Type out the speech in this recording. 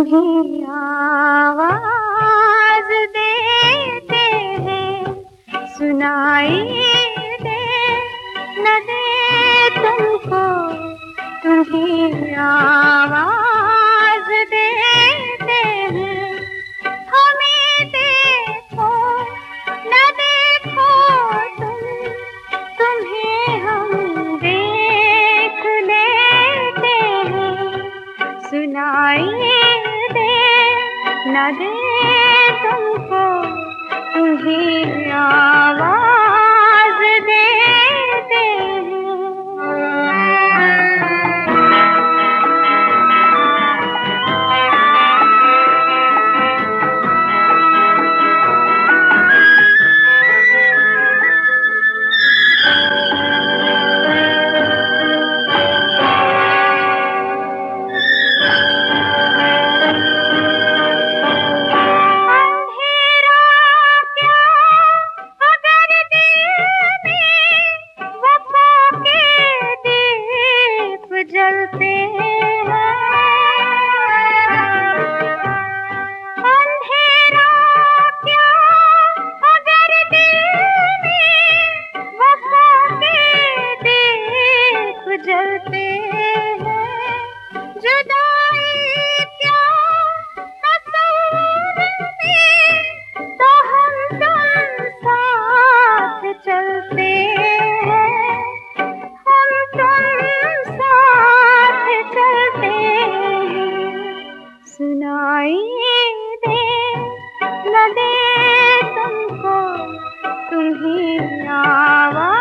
तुम्हें आवाज देते हैं, सुनाई दे न दे तुमको, तुम्हें आवाज देते हैं। हमें देखो न देखो तुम, तुम्हें हम देख लेते हैं, सुनाई दे न दे तुमको, तुम्हें आवाज देते जलते हैं। अंधेरा क्या अगर दिल में वफा के दीप जलते हैं। जुदाई क्या तस्वीर में, तो हम तुम साथ चलते हैं, हम तुम सुनाई दे न दे तुमको, तुम्हें आवाज